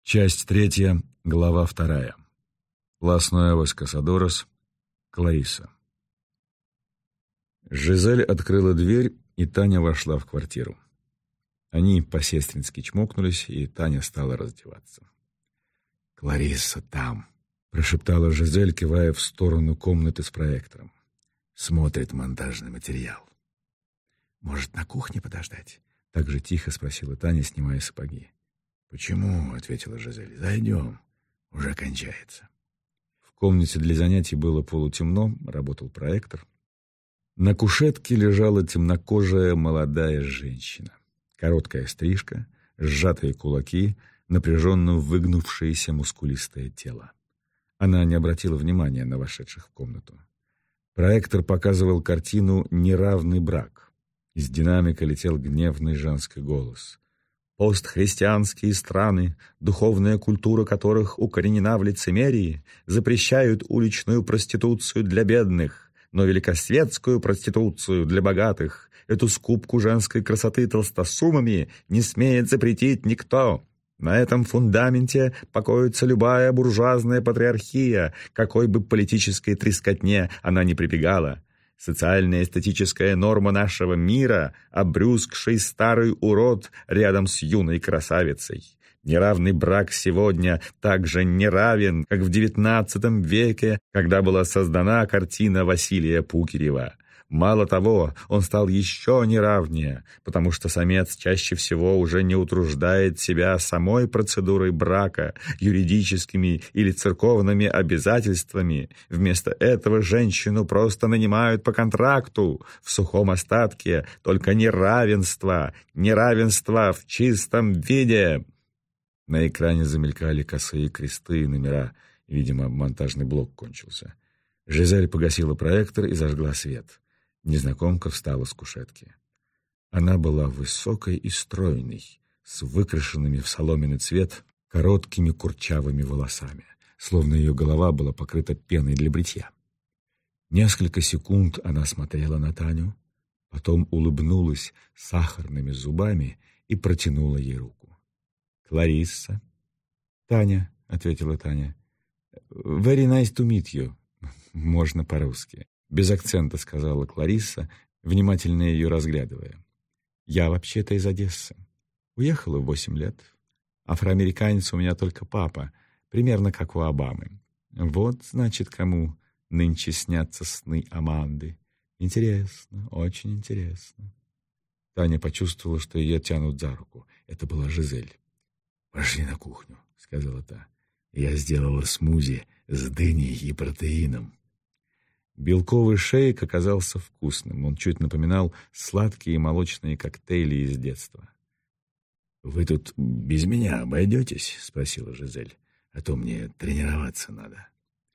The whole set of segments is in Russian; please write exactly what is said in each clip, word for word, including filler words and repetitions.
Часть третья, глава вторая. Лас Нуэвос Касадорос, Кларисса. Жизель открыла дверь, и Таня вошла в квартиру. Они по-сестрински чмокнулись, и Таня стала раздеваться. «Кларисса там», — прошептала Жизель, кивая в сторону комнаты с проектором. «Смотрит монтажный материал». «Может, на кухне подождать?» — так же тихо спросила Таня, снимая сапоги. «Почему?» — ответила Жизель. «Зайдем. Уже кончается». В комнате для занятий было полутемно, работал проектор. На кушетке лежала темнокожая молодая женщина. Короткая стрижка, сжатые кулаки, напряженно выгнувшееся мускулистое тело. Она не обратила внимания на вошедших в комнату. Проектор показывал картину «Неравный брак». Из динамика летел гневный женский голос. Постхристианские страны, духовная культура которых укоренена в лицемерии, запрещают уличную проституцию для бедных, но великосветскую проституцию для богатых, эту скупку женской красоты толстосумами не смеет запретить никто. На этом фундаменте покоится любая буржуазная патриархия, какой бы политической трескотне она ни прибегала. Социальная эстетическая норма нашего мира, обрюзгший старый урод рядом с юной красавицей. Неравный брак сегодня так же неравен, как в девятнадцатом веке, когда была создана картина Василия Пукирева. Мало того, он стал еще неравнее, потому что самец чаще всего уже не утруждает себя самой процедурой брака, юридическими или церковными обязательствами. Вместо этого женщину просто нанимают по контракту. В сухом остатке только неравенство, неравенство в чистом виде. На экране замелькали косые кресты и номера. Видимо, монтажный блок кончился. Жизель погасила проектор и зажгла свет. Незнакомка встала с кушетки. Она была высокой и стройной, с выкрашенными в соломенный цвет короткими курчавыми волосами, словно ее голова была покрыта пеной для бритья. Несколько секунд она смотрела на Таню, потом улыбнулась сахарными зубами и протянула ей руку. «Кларисса». «Таня», — ответила Таня. «Very nice to meet you». «Можно по-русски». Без акцента сказала Кларисса, внимательно ее разглядывая. «Я вообще-то из Одессы. Уехала в восемь лет. Афроамериканец у меня только папа, примерно как у Обамы. Вот, значит, кому нынче снятся сны Аманды. Интересно, очень интересно». Таня почувствовала, что ее тянут за руку. Это была Жизель. «Пошли на кухню», — сказала та. «Я сделала смузи с дыней и протеином». Белковый шейк оказался вкусным. Он чуть напоминал сладкие молочные коктейли из детства. «Вы тут без меня обойдетесь?» — спросила Жизель. «А то мне тренироваться надо».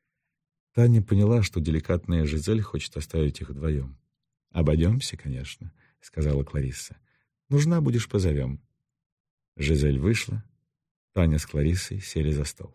Таня поняла, что деликатная Жизель хочет оставить их вдвоем. «Обойдемся, конечно», — сказала Кларисса. «Нужна будешь, позовем». Жизель вышла. Таня с Клариссой сели за стол.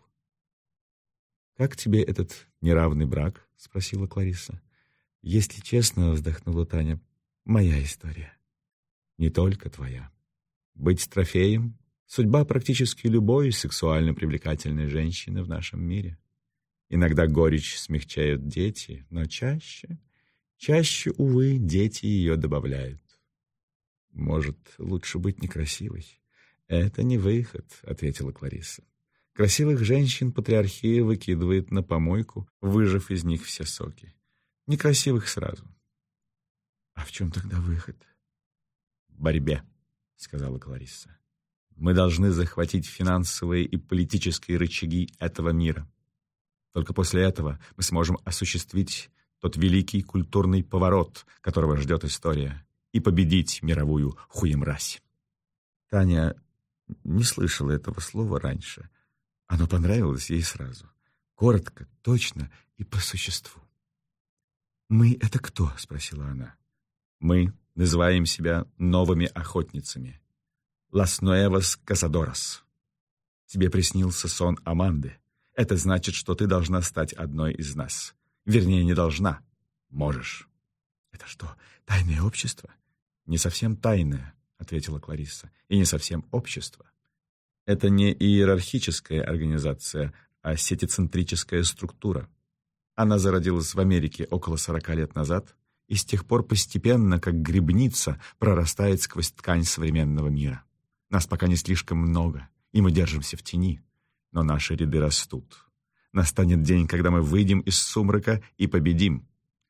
«Как тебе этот неравный брак?» — спросила Кларисса. «Если честно, — вздохнула Таня, — моя история. Не только твоя. Быть трофеем — судьба практически любой сексуально привлекательной женщины в нашем мире. Иногда горечь смягчают дети, но чаще, чаще, увы, дети ее добавляют. Может, лучше быть некрасивой?» «Это не выход», — ответила Кларисса. «Красивых женщин патриархия выкидывает на помойку, выжав из них все соки. Некрасивых сразу». «А в чем тогда выход?» «В борьбе», — сказала Кларисса. «Мы должны захватить финансовые и политические рычаги этого мира. Только после этого мы сможем осуществить тот великий культурный поворот, которого ждет история, и победить мировую хуемразь». Таня не слышала этого слова раньше. Оно понравилось ей сразу. Коротко, точно и по существу. «Мы — это кто?» — спросила она. «Мы называем себя новыми охотницами. Лас Нуэвос Касадорос. Тебе приснился сон Аманды. Это значит, что ты должна стать одной из нас. Вернее, не должна. Можешь». «Это что, тайное общество?» «Не совсем тайное», — ответила Кларисса. «И не совсем общество. Это не иерархическая организация, а сетицентрическая структура. Она зародилась в Америке около сорока лет назад и с тех пор постепенно, как грибница, прорастает сквозь ткань современного мира. Нас пока не слишком много, и мы держимся в тени, но наши ряды растут. Настанет день, когда мы выйдем из сумрака и победим.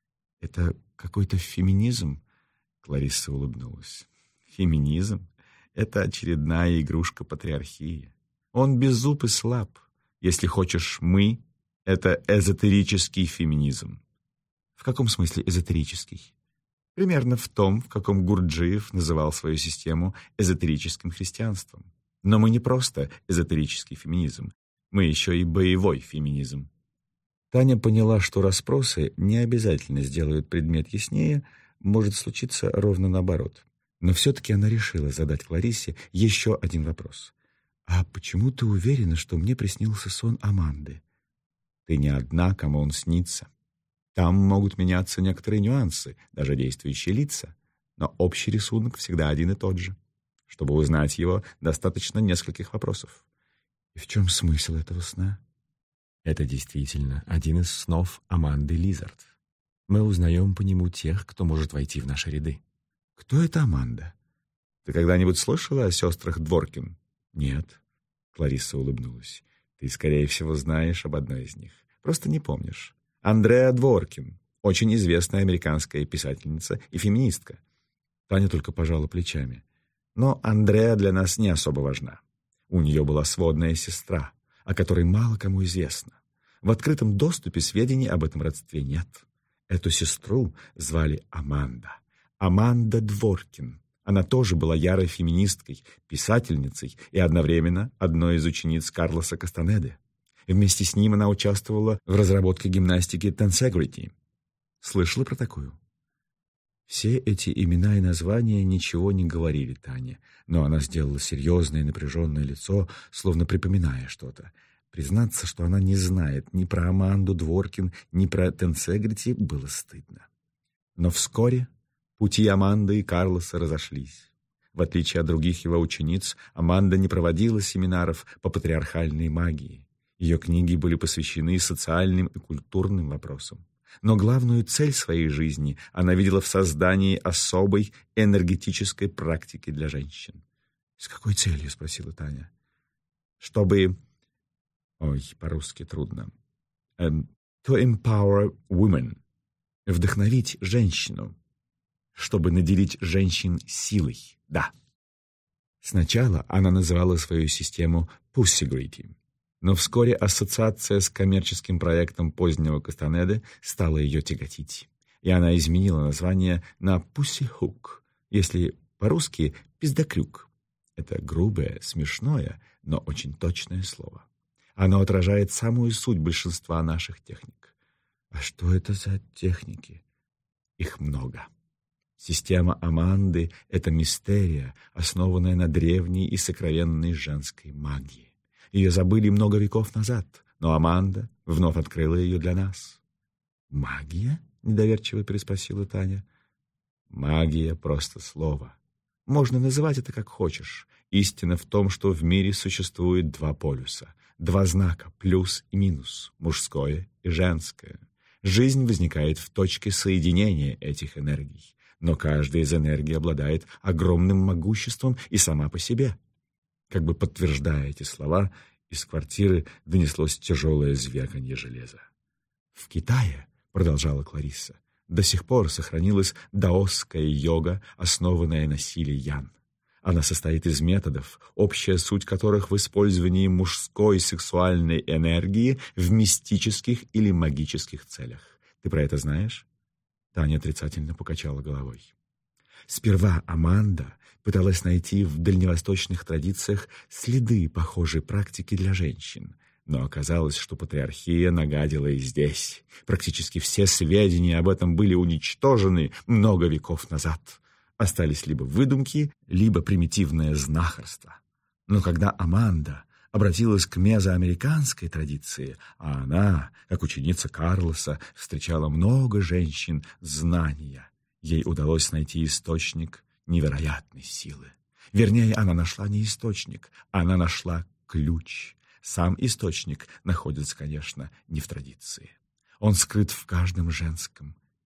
Это какой-то феминизм? Кларисса улыбнулась. Феминизм? Это очередная игрушка патриархии. Он беззуб и слаб. Если хочешь, мы — это эзотерический феминизм. В каком смысле эзотерический? Примерно в том, в каком Гурджиев называл свою систему эзотерическим христианством. Но мы не просто эзотерический феминизм, мы еще и боевой феминизм. Таня поняла, что расспросы не обязательно сделают предмет яснее, может случиться ровно наоборот. Но все-таки она решила задать Клариссе еще один вопрос. «А почему ты уверена, что мне приснился сон Аманды?» «Ты не одна, кому он снится. Там могут меняться некоторые нюансы, даже действующие лица, но общий рисунок всегда один и тот же. Чтобы узнать его, достаточно нескольких вопросов». «И в чем смысл этого сна?» «Это действительно один из снов Аманды Лизард. Мы узнаем по нему тех, кто может войти в наши ряды». «Кто это Аманда?» «Ты когда-нибудь слышала о сестрах Дворкин?» «Нет», — Кларисса улыбнулась. «Ты, скорее всего, знаешь об одной из них. Просто не помнишь. Андреа Дворкин, очень известная американская писательница и феминистка». Таня только пожала плечами. «Но Андреа для нас не особо важна. У нее была сводная сестра, о которой мало кому известно. В открытом доступе сведений об этом родстве нет. Эту сестру звали Аманда. Аманда Дворкин. Она тоже была ярой феминисткой, писательницей и одновременно одной из учениц Карлоса Кастанеды. Вместе с ним она участвовала в разработке гимнастики Tensegrity. Слышала про такую? Все эти имена и названия ничего не говорили Тане, но она сделала серьезное напряженное лицо, словно припоминая что-то. Признаться, что она не знает ни про Аманду Дворкин, ни про Tensegrity, было стыдно. Но вскоре пути Аманды и Карлоса разошлись. В отличие от других его учениц, Аманда не проводила семинаров по патриархальной магии. Ее книги были посвящены социальным и культурным вопросам. Но главную цель своей жизни она видела в создании особой энергетической практики для женщин. «С какой целью?» — спросила Таня. «Чтобы...» Ой, по-русски трудно. Um, «To empower women» — вдохновить женщину, чтобы наделить женщин силой, да. Сначала она называла свою систему «Pussygrity», но вскоре ассоциация с коммерческим проектом позднего Кастанеды стала ее тяготить, и она изменила название на «Pussyhook», если по-русски «пиздокрюк». Это грубое, смешное, но очень точное слово. Оно отражает самую суть большинства наших техник. А что это за техники? Их много. Система Аманды — это мистерия, основанная на древней и сокровенной женской магии. Ее забыли много веков назад, но Аманда вновь открыла ее для нас. «Магия?» — недоверчиво переспросила Таня. «Магия — просто слово. Можно называть это как хочешь. Истина в том, что в мире существует два полюса, два знака — плюс и минус, мужское и женское. Жизнь возникает в точке соединения этих энергий, но каждая из энергий обладает огромным могуществом и сама по себе». Как бы подтверждая эти слова, из квартиры донеслось тяжелое звяканье железа. «В Китае, — продолжала Кларисса, — до сих пор сохранилась даосская йога, основанная на силе ян. Она состоит из методов, общая суть которых в использовании мужской сексуальной энергии в мистических или магических целях. Ты про это знаешь?» Таня отрицательно покачала головой. Сперва Аманда пыталась найти в дальневосточных традициях следы похожей практики для женщин, но оказалось, что патриархия нагадила и здесь. Практически все сведения об этом были уничтожены много веков назад. Остались либо выдумки, либо примитивное знахарство. Но когда Аманда обратилась к мезоамериканской традиции, а она, как ученица Карлоса, встречала много женщин знания, ей удалось найти источник невероятной силы. Вернее, она нашла не источник, она нашла ключ. Сам источник находится, конечно, не в традиции. Он скрыт в каждом женском,